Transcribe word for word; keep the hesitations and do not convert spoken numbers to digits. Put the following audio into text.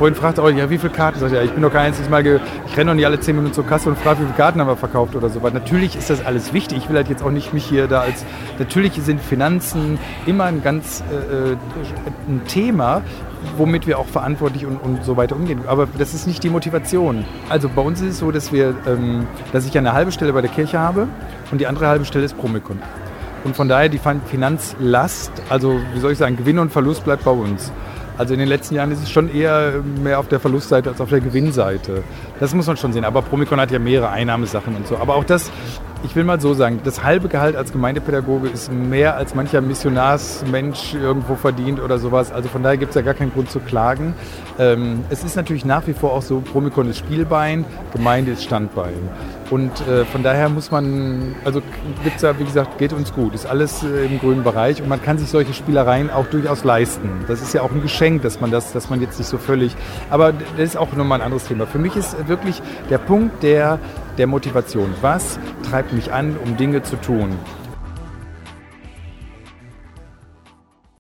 Freund fragt auch, ja, wie viele Karten? Sag ich, ja, ich bin doch kein einziges Mal, ge- ich renne doch nicht alle zehn Minuten zur Kasse und frage, wie viele Karten haben wir verkauft oder so. Weil natürlich ist das alles wichtig. Ich will halt jetzt auch nicht mich hier da als, natürlich sind Finanzen immer ein ganz äh, ein Thema, womit wir auch verantwortlich und, und so weiter umgehen. Aber das ist nicht die Motivation. Also bei uns ist es so, dass wir, ähm, dass ich eine halbe Stelle bei der Kirche habe und die andere halbe Stelle ist Promikon. Und von daher die Finanzlast, also wie soll ich sagen, Gewinn und Verlust bleibt bei uns. Also in den letzten Jahren ist es schon eher mehr auf der Verlustseite als auf der Gewinnseite. Das muss man schon sehen. Aber Promikon hat ja mehrere Einnahmesachen und so. Aber auch das, ich will mal so sagen, das halbe Gehalt als Gemeindepädagoge ist mehr als mancher Missionarsmensch irgendwo verdient oder sowas. Also von daher gibt es ja gar keinen Grund zu klagen. Ähm, es ist natürlich nach wie vor auch so, Promikon ist Spielbein, Gemeinde ist Standbein. Und äh, von daher muss man, also gibt es ja, wie gesagt, geht uns gut, ist alles äh, im grünen Bereich und man kann sich solche Spielereien auch durchaus leisten. Das ist ja auch ein Geschenk, dass man das, dass man jetzt nicht so völlig, aber das ist auch nochmal ein anderes Thema. Für mich ist wirklich der Punkt der, der Motivation. Was treibt mich an, um Dinge zu tun?